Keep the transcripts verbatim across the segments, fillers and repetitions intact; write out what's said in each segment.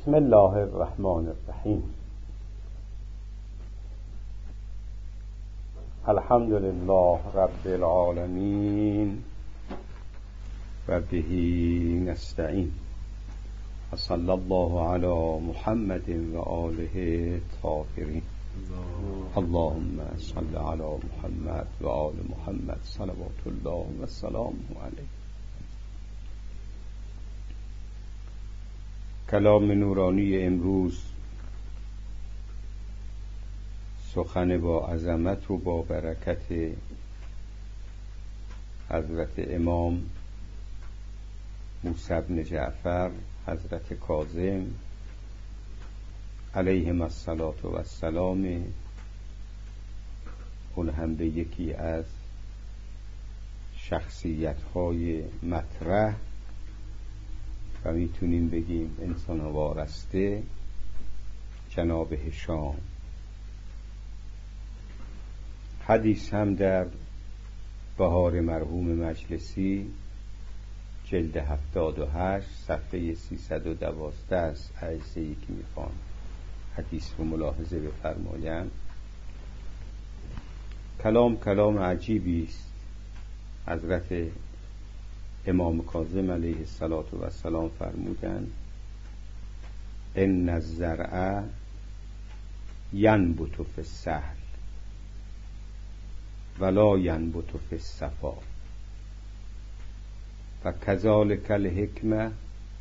بسم الله الرحمن الرحیم. الحمد لله رب العالمین و به نستعین و صلی الله علی محمد و آله طاهرین. اللهم صل علی محمد و آل محمد صلوات الله و سلام علیه. کلام نورانی امروز سخن با عظمت و با برکت حضرت امام موسی بن جعفر حضرت کاظم علیهم الصلاة و السلام، اون هم به یکی از شخصیت‌های مطرح و میتونیم بگیم انسان وارسته، جناب هشام. حدیث هم در بهار مرحوم مجلسی جلد هفتاد و هشت صفحه سیصد و دوازده است. عجزه ای که میخوان حدیث رو ملاحظه بفرمایند. کلام کلام عجیبی است. حضرت امام کاظم علیه السلام فرمودند ان الزرع ینبت فی السهل ولا ینبت فی الصفا و کذالک الحکمه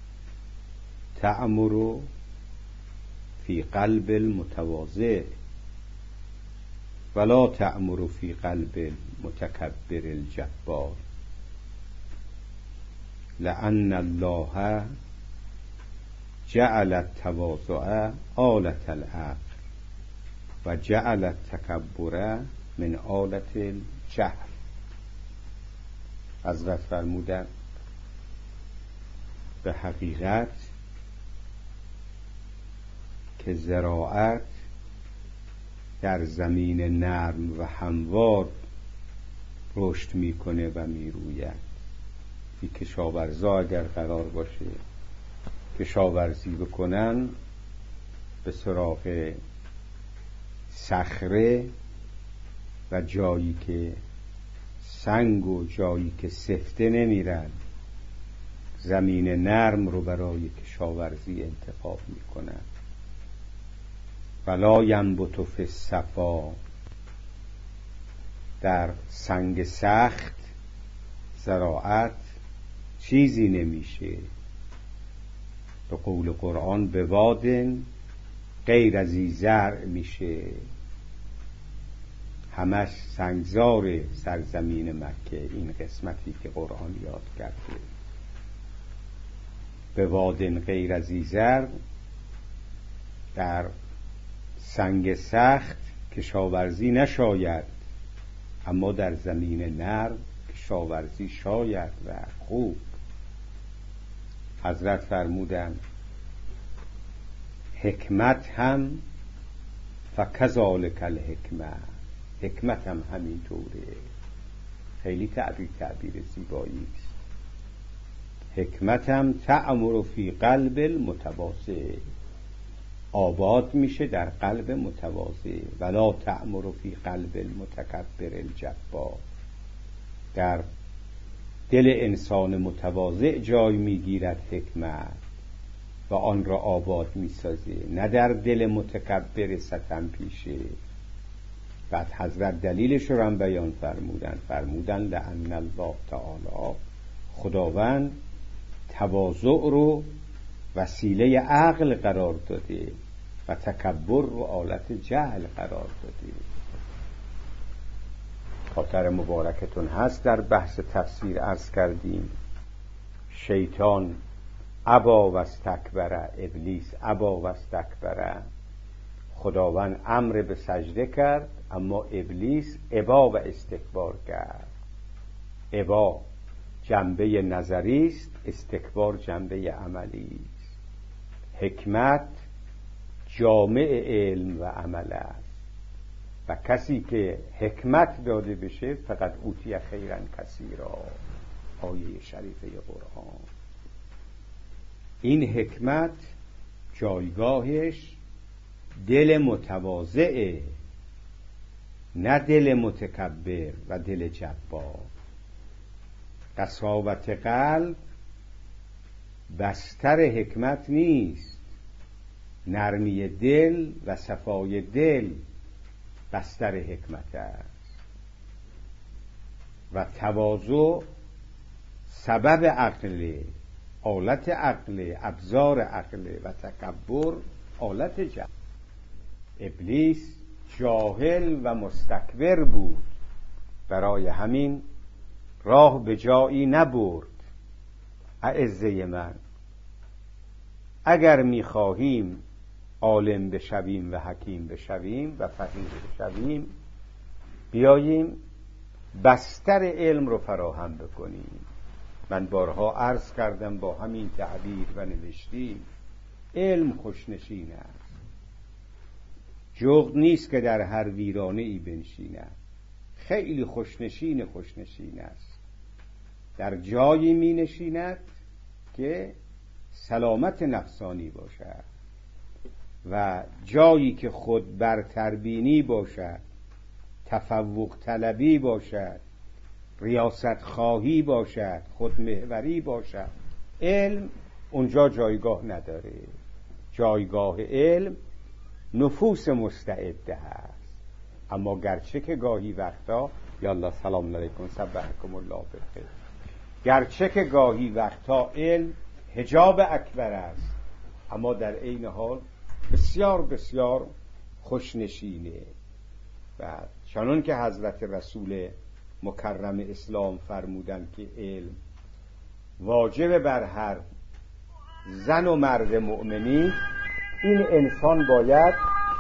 تعمر فی قلب المتواضع ولا تعمر فی قلب المتکبر الجبار، لأن الله جعل التواضع آلة العقل و جعل التکبر من آلة الجهل. حضرت فرمودند به حقیقت که زراعت در زمین نرم و هموار رشد میکنه و میروید. این کشاورزا اگر قرار باشه کشاورزی بکنن به سراغ صخره و جایی که سنگ و جایی که سفته نمیرن، زمین نرم رو برای کشاورزی انتخاب میکنن. ولا ینبت فی الصفا، در سنگ سخت زراعت چیزی نمیشه. به قول قرآن به وادن غیر از این زرع میشه. همش سنگزار سرزمین مکه، این قسمتی که قرآن یاد کرده. به وادن غیر از این زرع، در سنگ سخت کشاورزی نشاید، اما در زمین نرم کشاورزی شاید و خوب. حضرت فرمودند حکمت هم فکذالک الحکمه، حکمت هم همینطوره. خیلی تعبیر تعبیر زیبایی است. حکمت هم تعمر فی قلب المتواضع، آباد میشه در قلب متواضع. ولا تعمر فی قلب المتکبر الجبار، در دل انسان متواضع جای میگیرد حکمت و آن را آباد میسازه، نه در دل متکبر ستم پیشه. بعد حضرت دلیلش رو هم بیان فرمودن فرمودن لأن الله تعالی، خداوند تواضع رو وسیله عقل قرار داده و تکبر رو آلت جهل قرار داده. خاطر مبارکتون هست در بحث تفسیر عرض کردیم شیطان ابا و استکبر، ابلیس ابا و استکبر. خداوند امر به سجده کرد اما ابلیس ابا و استکبار کرد. ابا جنبه نظری است، استکبار جنبه عملی است. حکمت جامع علم و عمل است و کسی که حکمت داده بشه فقط اوتی خیرا کثیرا. آیه شریفه قرآن. این حکمت جایگاهش دل متواضعه، نه دل متکبر و دل جبار. قساوت قلب بستر حکمت نیست، نرمی دل و صفای دل بستر حکمت است. و تواضع سبب عقل، آلت عقل، ابزار عقل، و تکبر آلت جهل. ابلیس جاهل و مستکبر بود، برای همین راه به جایی نبرد. اعزه من، اگر می‌خواهیم عالم بشویم و حکیم بشویم و فقیه بشویم، بیاییم بستر علم رو فراهم بکنیم. من بارها عرض کردم با همین تعبیر و نوشتیم، علم خوشنشین است، جغد نیست که در هر ویرانه ای بنشیند. خیلی خوشنشین خوشنشین است، در جایی می نشیند که سلامت نفسانی باشد و جایی که خود برتربینی باشد، تفوق طلبی باشد، ریاست خواهی باشد، خودمحوری باشد، علم اونجا جایگاه نداره. جایگاه علم نفوس مستعده هست. اما گرچه که گاهی وقتا، یالله سلام علیکم صبحکم الله بخیر، گرچه که گاهی وقتا علم حجاب اکبر است، اما در عین حال بسیار بسیار خوشنشینه. و چنان که حضرت رسول مکرم اسلام فرمودند که علم واجب بر هر زن و مرد مؤمنی، این انسان باید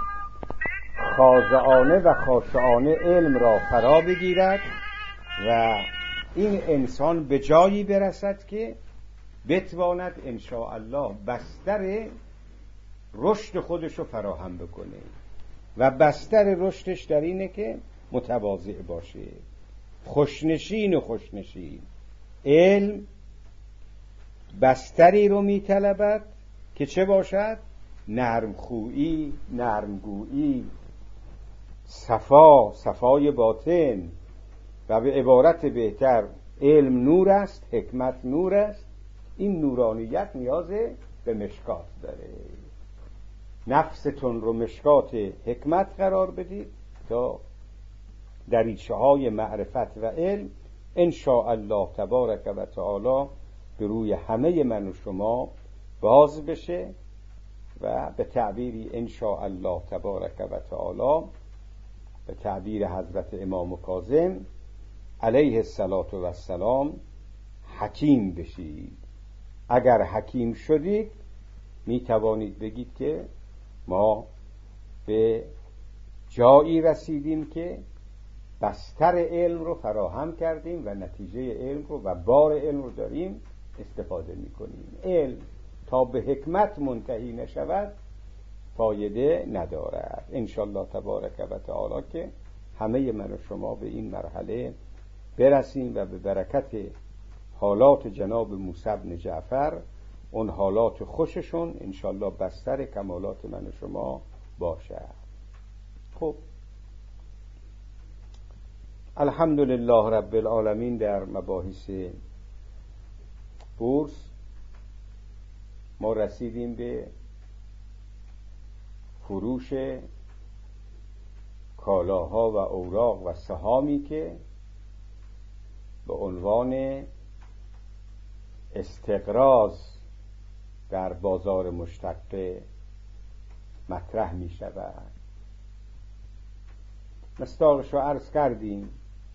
خاضعانه و خاشعانه علم را فرا بگیرد و این انسان به جایی برسد که بتواند انشاءالله بستر رشد خودش رو فراهم بکنه. و بستر رشدش در اینه که متواضع باشه، خوشنشین و خوشنشین. علم بستری رو میطلبد که چه باشد؟ نرمخویی، نرمگویی، صفا، صفای باطن. و به عبارت بهتر، علم نور است، حکمت نور است. این نورانیت نیاز به مشکات داره. نفستون رو مشکات حکمت قرار بدید تا دریچه های معرفت و علم ان شاء الله تبارک و تعالی به روی همه من و شما باز بشه و به تعبیری ان شاء الله تبارک و تعالی، به تعبیر حضرت امام کاظم علیه الصلاة و السلام، حکیم بشید. اگر حکیم شدید می توانید بگید که ما به جایی رسیدیم که بستر علم رو فراهم کردیم و نتیجه علم رو و بار علم رو داریم استفاده می کنیم. علم تا به حکمت منتهی نشود فایده ندارد. انشالله تبارک و تعالی که همه من و شما به این مرحله برسیم و به برکت حالات جناب موسی بن جعفر، اون حالات خوششون انشالله بستر کمالات من و شما باشد. خب الحمدلله رب العالمین. در مباحث بورس ما رسیدیم به فروش کالاها و اوراق و سهامی که به عنوان استقراض در بازار مشتقه مطرح می شود. مصداقش رو عرض کردیم.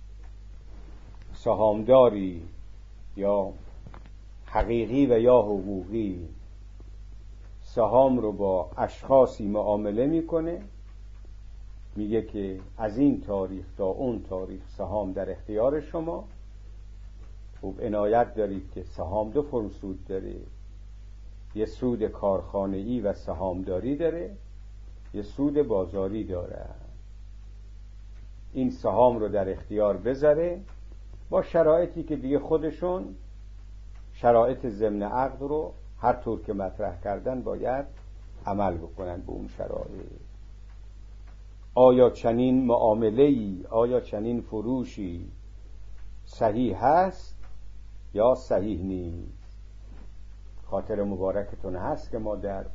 سهامداری یا حقیقی و یا حقوقی سهام رو با اشخاصی معامله میکنه، میگه که از این تاریخ تا اون تاریخ سهام در اختیار شما. خوب عنایت دارید که سهام دو فرم سود داره، یه سود کارخانه‌ای و سهامداری داره، یه سود بازاری داره. این سهام رو در اختیار بذاره با شرایطی که دیگه خودشون شرایط ضمن عقد رو هر طور که مطرح کردن باید عمل بکنن به اون شرایط. آیا چنین معامله‌ای، آیا چنین فروشی صحیح هست یا صحیح نیست؟ خاطر مبارکتون هست که ما در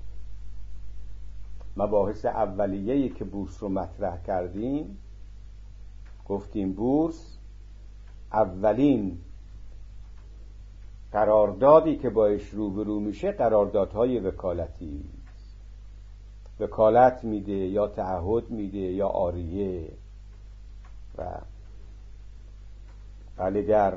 مباحث اولیه‌ای که بورس رو مطرح کردیم گفتیم بورس اولین قراردادی که باش روبرو میشه قراردادهای وکالتی، وکالت میده یا تعهد میده یا عاریه. و ولی در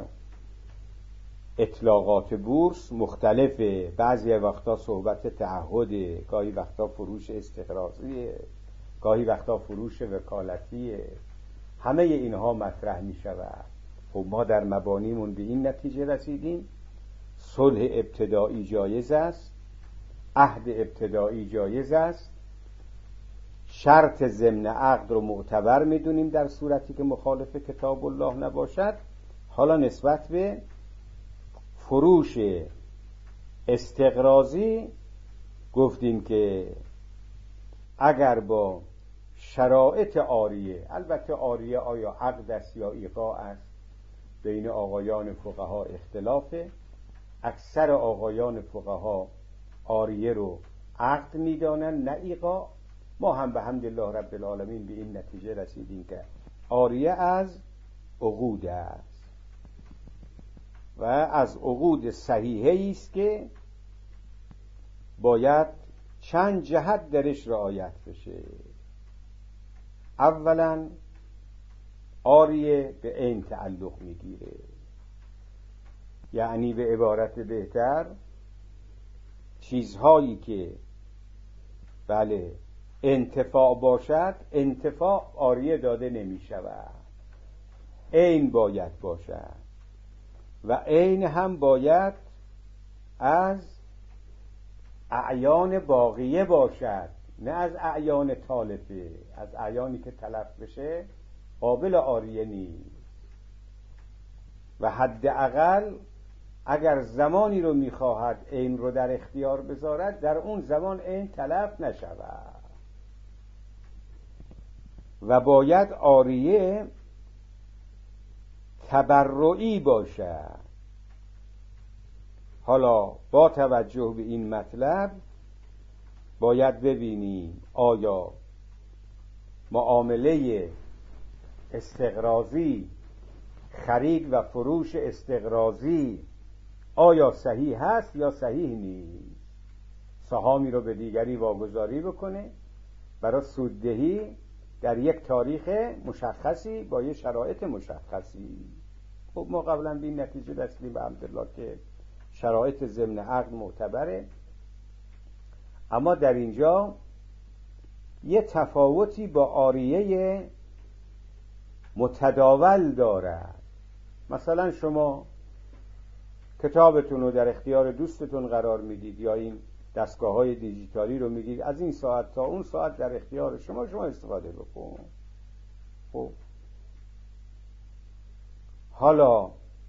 اطلاقات بورس مختلفه، بعضی وقتا صحبت تعهده، گاهی وقتا فروش استقراضیه، گاهی وقتا فروش وکالتیه. همه اینها مطرح میشود. خب ما در مبانیمون به این نتیجه رسیدیم صلح ابتدایی جایز است، عهد ابتدایی جایز است، شرط ضمن عقد رو معتبر میدونیم در صورتی که مخالف کتاب الله نباشد. حالا نسبت به فروش استقراضی گفتیم که اگر با شرایط عاریه، البته عاریه آیا عقد است یا ایقاع است بین آقایان فقها اختلافه، اکثر آقایان فقها عاریه رو عقد میدانن نه ایقاع. ما هم به حمدالله رب العالمین به این نتیجه رسیدیم که عاریه از عقود است و از عقود صحیحه است که باید چند جهت درش رعایت بشه. اولا عاریه به عین تعلق میگیره، یعنی به عبارت بهتر چیزهایی که بله انتفاع باشد، انتفاع عاریه داده نمی شود، عین باید باشد و عین هم باید از اعیان باقیه باشد، نه از اعیان تالفه. از اعیانی که تلف بشه قابل عاریه نیست. و حداقل اگر زمانی رو میخواهد عین رو در اختیار بذارد در اون زمان عین تلف نشود و باید عاریه تبرعی باشد. حالا با توجه به این مطلب باید ببینیم آیا معامله استقراضی، خرید و فروش استقراضی آیا صحیح هست یا صحیح نیست. سهامی رو به دیگری واگذاری بکنه برای سوددهی در یک تاریخ مشخصی با یک شرایط مشخصی. خب ما قبلا به این نتیجه رسیدیم الحمدلله که شرایط ضمن عقد معتبره، اما در اینجا یه تفاوتی با عاریه متداول دارد. مثلا شما کتابتون رو در اختیار دوستتون قرار میدید یا این دستگاه های دیجیتالی رو میدید از این ساعت تا اون ساعت در اختیار شما، شما استفاده بکن. خب حالا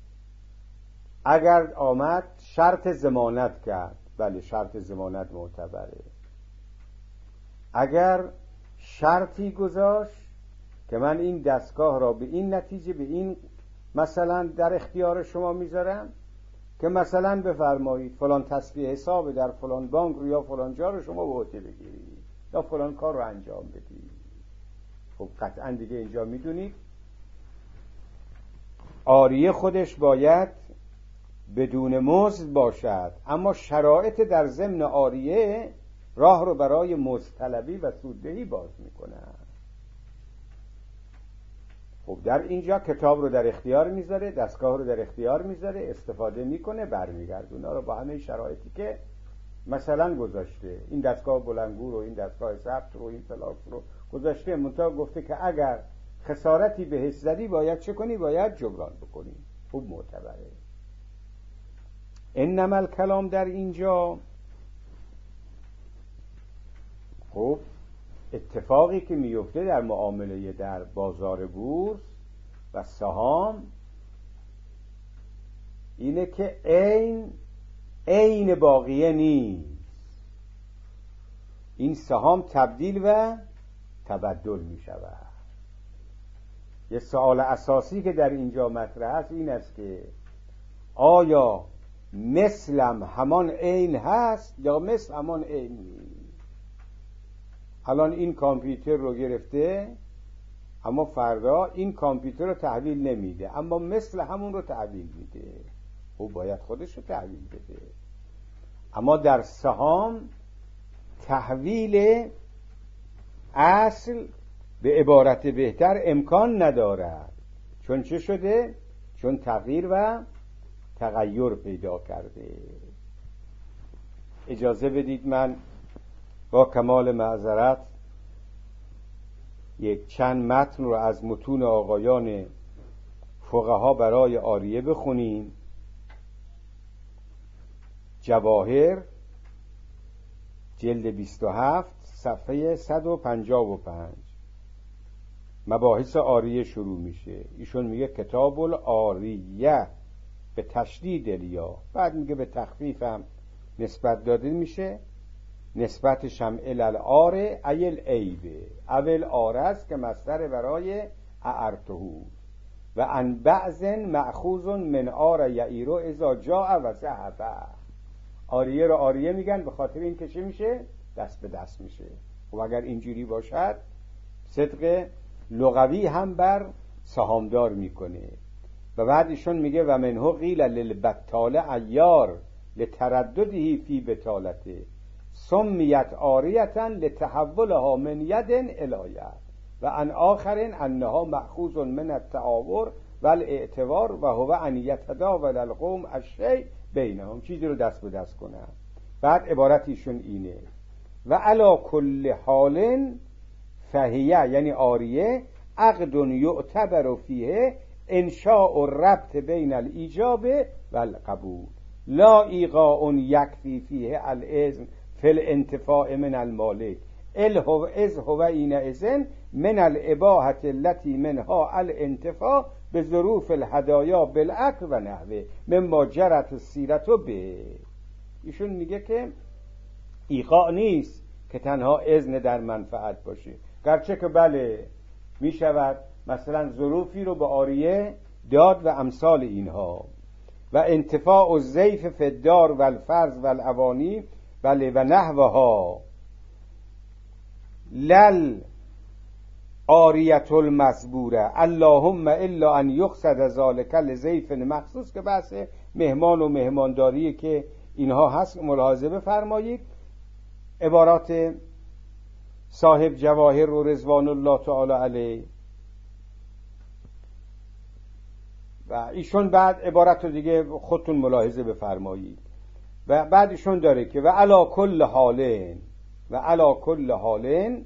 اگر آمد شرط ضمانت کرد، بله شرط ضمانت معتبره. اگر شرطی گذاشت که من این دستگاه را به این نتیجه به این مثلا در اختیار شما میذارم که مثلا بفرمایید فلان تسبیح حساب در فلان بانک رو یا فلان جا رو شما به عهده بگیرید یا فلان کار رو انجام بدید. خب قطعا دیگه اینجا میدونید عاریه خودش باید بدون مزد باشد، اما شرایط در ضمن عاریه راه رو برای مزد طلبی و سوددهی باز میکنن. خب در اینجا کتاب رو در اختیار میذاره، دستگاه رو در اختیار میذاره، استفاده میکنه، برمیگردونه رو با همه شرایطی که مثلا گذاشته. این دستگاه بلندگو رو، این دستگاه ثبت رو، این فلاکس رو گذاشته، منتها گفته که اگر خسارتی به حس زدی باید چه کنی؟ باید جبران بکنی. خوب معتبره. انما الکلام در اینجا خب اتفاقی که میفته در معامله در بازار بورس و سهام اینه که عین عین باقیه نیست. این سهام تبدیل و تبدل می شود. یه سوال اساسی که در اینجا مطرح است این است که آیا مثلم همان عین هست یا مثل همان عین نیست؟ الان این کامپیوتر رو گرفته، اما فردا این کامپیوتر رو تحویل نمیده، اما مثل همون رو تحویل میده. او باید خودش رو تحویل بده. اما در سهام تحویل اصل به عبارت بهتر امکان ندارد. چون چه شده؟ چون تغییر و تغییر پیدا کرده. اجازه بدید من با کمال معذرت یک چند متن رو از متون آقایان فقها برای آریه بخونیم. جواهر جلد بیست و هفت صفحه صد و پنجاه و پنج مباحث آریه شروع میشه. ایشون میگه کتاب الآریه به تشدید الیا، بعد میگه به تخفیف هم نسبت داده میشه، نسبت شمع الالعار ایل عیبه اول آرز که مصدر برای اعرتهو و ان بعض مأخوذ من آر یعیرو اذا جاء و ذهب. آریه رو آریه میگن به خاطر این که چه میشه؟ دست به دست میشه. و اگر اینجوری باشد صدق لغوی هم بر سهامدار میکنه. و بعد ایشون میگه و منه قیل للبطال عیار لترددهی فی بطالته سمیت آریتا لتحولها من ید الایت و ان آخرین انها مأخوذ من التعاور و الاعتبار و هو ان یتداول القوم الشیء بینهم، چیزی رو دست به دست کنن. بعد عبارتیشون اینه و علا کل حال فهیه، یعنی آریه عقد یعتبر فیه انشاء الربط بین الایجاب و القبول لا ایقاء یکفی فیه الاذن فی الانتفاع من المالک الهو از هو اینئذ من الاباحة التي منها الانتفاع به ظروف الهدایا بالعقل و نحوه مما جرت السیرت به. ایشون میگه که ایقاع نیست که تنها اذن در منفعت باشه، گرچه که بله میشود مثلا ظروفی رو به آریه داد و امثال اینها. و انتفاع الضیف فی الدار و الفرض و الاوانی بله و نحوها لل آریت المصبوره اللهم الا ان یقصد ذلک لضیف مخصوص، که بحث مهمان و مهمانداری که اینها هست ملاحظه بفرمایید. عبارات صاحب جواهر و رضوان الله تعالی علیه و ایشون بعد عبارت رو دیگه خودتون ملاحظه بفرمایید. و بعد ایشون داره که و علا کل حالین و علا کل حالین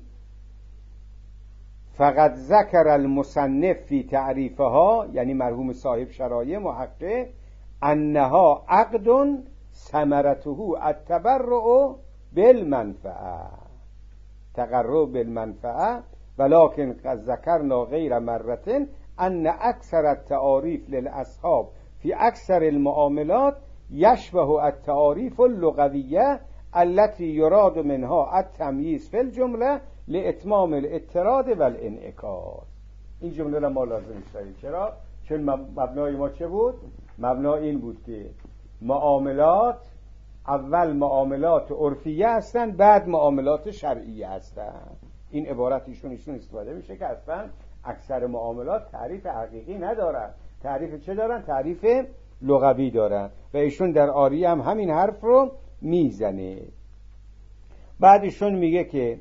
فقط ذکر المصنف فی تعریفها، یعنی مرحوم صاحب شرایع محقق، انها عقد ثمرته التبرع بالمنفعه تقرب بالمنفعه ولكن قد ذکرنا غیر مرتين ان اکثر التعاریف للاصحاب فی اکثر المعاملات یشبه التعاریف اللغویه التي يراد منها التمییز فی الجمله لاتمام الاضطراد والانعکاس. این جمله را ما لازم داریم. چرا؟ چون مبنای ما چه بود؟ مبنا این بود که معاملات اول معاملات عرفیه هستند، بعد معاملات شرعیه هستند. این عبارت ایشون ایشون استفاده میشه که اصلا اکثر معاملات تعریف حقیقی ندارن. تعریف چه دارن؟ تعریف لغوی دارن. و ایشون در آریه هم همین حرف رو میزنه. بعد ایشون میگه که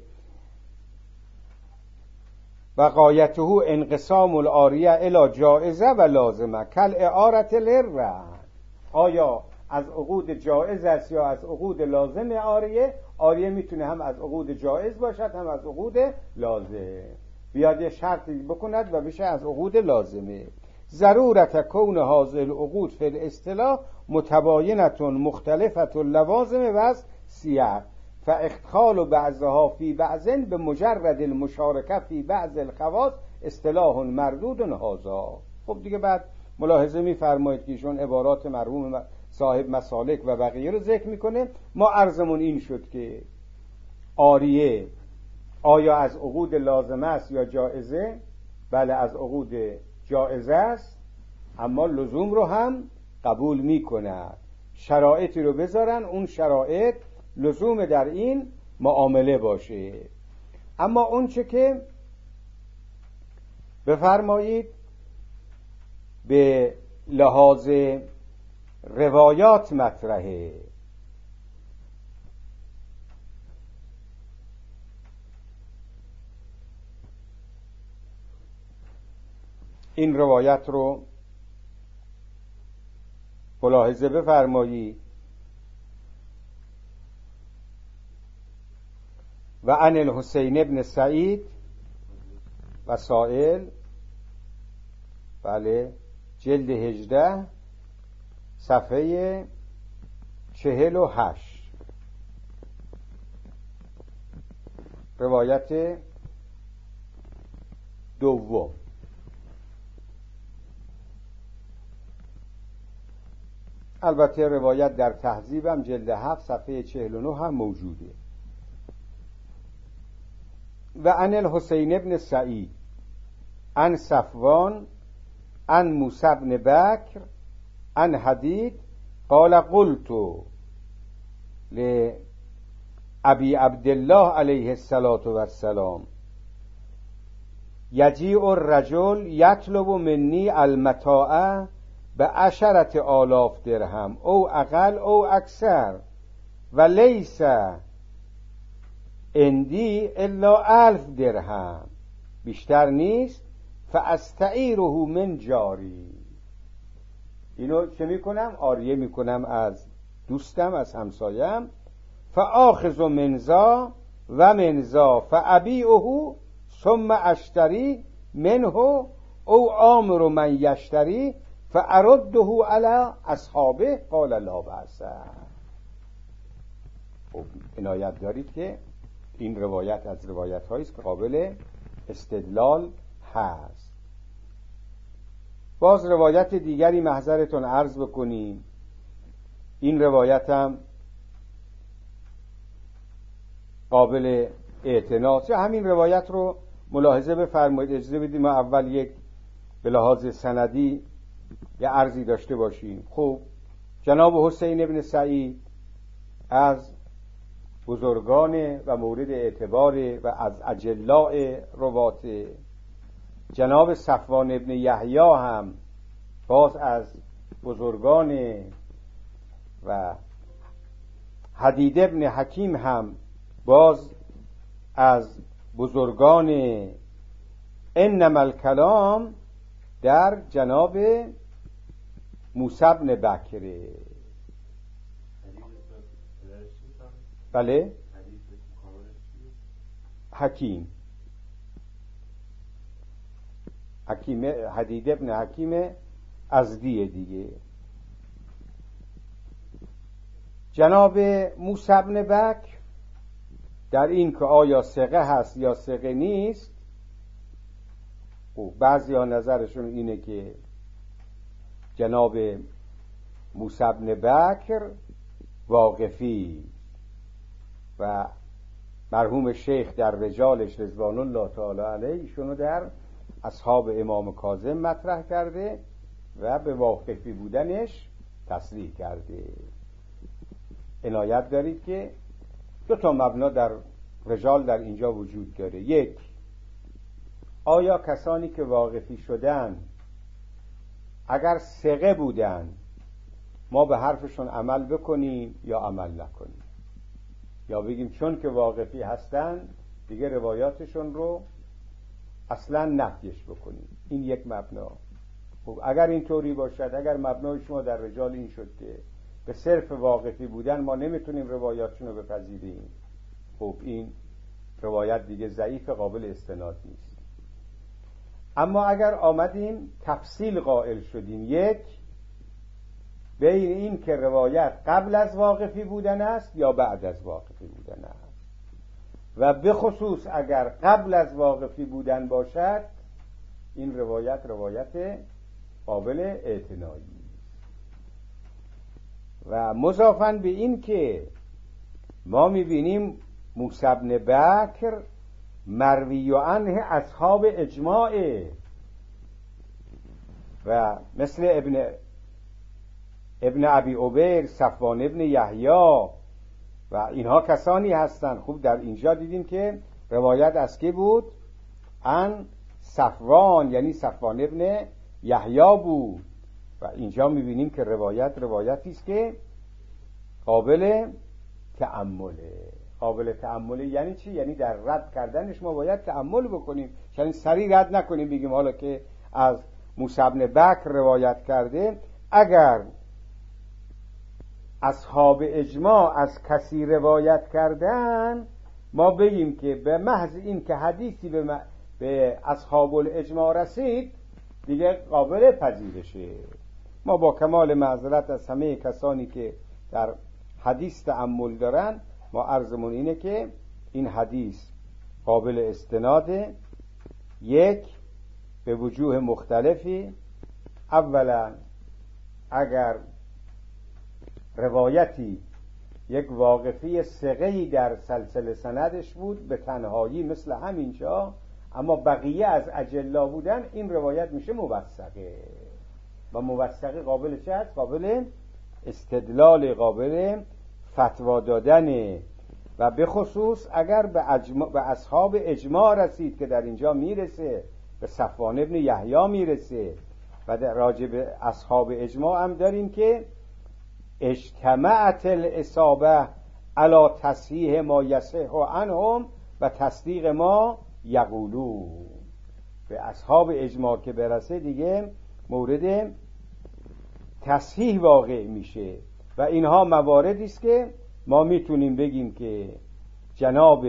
و غایته انقسام الآریه الی جائزه و لازمه کل اعارت للرهن. آیا از عقود جائز است یا از عقود لازم آریه؟ آریه میتونه هم از عقود جائز باشد هم از عقود لازم. بیاد یه شرطی بکند و بشه از عقود لازمه. ضرورت کون هذه العقود فی الاصطلاح متباینه مختلفه اللوازم و سیاق فادخال بعضها فی بعض به مجرد المشارکه فی بعض الخواص اصطلاح مردود هذا. خب دیگه بعد ملاحظه میفرمایید که ایشون عبارات مرحوم صاحب مسالک و بقیه رو ذکر میکنه. ما عرضمون این شد که عاریه آیا از عقود لازمه است یا جائزه؟ بله از عقود جائزه است، اما لزوم رو هم قبول می کند. شرایطی رو بذارن، اون شرایط لزوم در این معامله باشه. اما اون چه که بفرمایید به لحاظ روایات مطرحه، این روایت رو ملاحظه بفرمایید. و عن الحسین ابن سعید و سائل، بله جلد هجده صفحه چهل و هشت، روایت دوم. البته روایت در تهذیبم جلد هفت صفحه چهل و نه هم موجوده. و عن الحسین ابن سعید عن صفوان عن موسی بن بکر عن حدید قال قلت لأبي عبدالله علیه الصلاة والسلام یجیع الرجل یطلب منی المتاع به عشرت آلاف درهم او اقل او اکثر و لیس اندی الا الف درهم، بیشتر نیست، فاستعیره من جاری. اینو چه میکنم؟ عاریه میکنم از دوستم، از همسایم. فآخذ منزا و منزا فابیعه ثم اشتری منه او آمر من یشتری فارده علی اصحابه قال لا بأس. خب عنایت دارید که این روایت از روایت هایی است که قابل استدلال هست. باز روایت دیگری محضرتون عرض بکنیم. این روایت هم قابل اعتناست. همین روایت رو ملاحظه بفرمایید. اجازه بدید ما اول یک به لحاظ سندی یه عرضی داشته باشیم. خب جناب حسین ابن سعید از بزرگان و مورد اعتبار و از اجلاء روات، جناب صفوان ابن یحیی هم باز از بزرگان و حدید ابن حکیم هم باز از بزرگان. انما الکلام در جناب موسی بن بکر. بله حکیم حکیم حدید ابن حکیم ازدی دیگه. جناب موسی بن بکر در این که آیا ثقه هست یا ثقه نیست، بعضی ها نظرشون اینه که جناب موسی بن بکر واقفی و مرحوم شیخ در رجالش رضوان الله تعالی علیه ایشونو در اصحاب امام کاظم مطرح کرده و به واقفی بودنش تصریح کرده. عنایت دارید که دو تا مبنا در رجال در اینجا وجود داره. یک، آیا کسانی که واقفی شدن اگر ثقه بودن ما به حرفشون عمل بکنیم یا عمل نکنیم، یا بگیم چون که واقفی هستن دیگه روایاتشون رو اصلا نفیش بکنیم. این یک مبنا. خب اگر اینطوری باشد، اگر مبنای شما در رجال این شد که به صرف واقفی بودن ما نمیتونیم روایاتشون رو بپذیریم، خب این روایت دیگه ضعیف، قابل استناد نیست. اما اگر آمدیم تفصیل قائل شدیم، یک، بین این که روایت قبل از واقفی بودن است یا بعد از واقفی بودن است، و به خصوص اگر قبل از واقفی بودن باشد، این روایت روایت قابل اعتنایی و مضافاً به این که ما میبینیم موسی بن بکر مروی عنه اصحاب اجماعه و مثل ابن ابن ابی عبیر، صفوان ابن یحیی و اینها کسانی هستند. خوب در اینجا دیدیم که روایت از کی بود؟ ان صفوان، یعنی صفوان ابن یحیی بود. و اینجا میبینیم که روایت روایتی است که قابل تأمله. قابل تأمله یعنی چی؟ یعنی در رد کردنش ما باید تأمل بکنیم، یعنی سریع رد نکنیم بگیم حالا که از موسی بن بکر روایت کرده، اگر اصحاب اجماع از کسی روایت کردن ما بگیم که به محض این که حدیثی به, م... به اصحاب الاجماع رسید دیگه قابل پذیرشه. ما با کمال معذرت از همه کسانی که در حدیث تأمل دارن، ما عرضمون اینه که این حدیث قابل استناده، یک به وجوه مختلفی. اولا اگر روایتی یک واقفی ثقه‌ای در سلسله سندش بود به تنهایی مثل همینجا، اما بقیه از اجلا بودن، این روایت میشه موثقه و موثقه قابل چه هست؟ قابل استدلال، قابل فتوا دادن. و به خصوص اگر به, اجماع به اصحاب اجماع رسید که در اینجا میرسه به صفوان ابن یحیی میرسه و در راجع به اصحاب اجماع هم داریم که اجتمعت الاصابه علی تصحیح ما یصح عنهم و تصدیق ما یقولون. به اصحاب اجماع که برسه دیگه مورد تصحیح واقع میشه و اینها مواردی است که ما میتونیم بگیم که جناب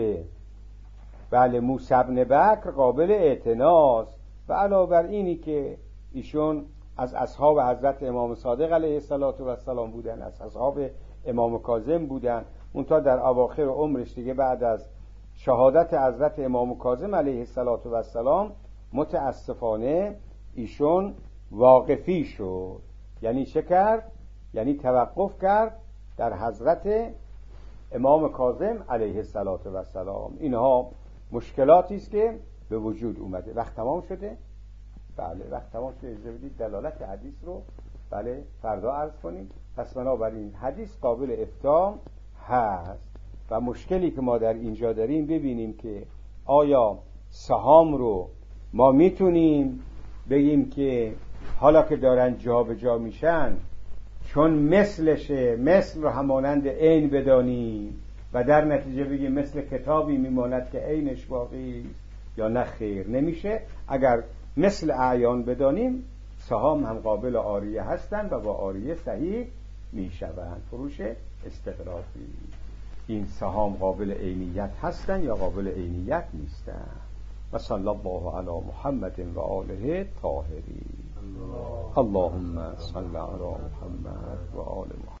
بله موسی بن بکر قابل اعتناست و علاوه بر اینی که ایشون از اصحاب حضرت امام صادق علیه السلام بودن، از اصحاب امام کاظم بودن، اونتا در اواخر عمرش دیگه بعد از شهادت حضرت امام کاظم علیه السلام متاسفانه ایشون واقفی شد. یعنی چه کرد؟ یعنی توقف کرد در حضرت امام کاظم علیه السلام. اینها مشکلاتی است که به وجود اومده. وقت تمام شده؟ بله وقت تمام شده. اجازه بدید دلالت حدیث رو بله فردا عرض کنیم. پس بنابراین حدیث قابل افتام هست و مشکلی که ما در اینجا داریم ببینیم که آیا سهام رو ما میتونیم بگیم که حالا که دارن جا به جا میشن چون مثلشه، مثل رو همانند عین بدانیم و در نتیجه بگیم مثل کتابی میماند که عینش باقی است، یا نه خیر نمیشه. اگر مثل اعیان بدانیم سهام هم قابل عاریه هستند و با عاریه صحیح میشوند. فروش استقراضی. این سهام قابل عینیت هستند یا قابل عینیت نیستند؟ و صلی الله علی محمد و آله طاهرین. اللهم صل علی محمد و آل محمد.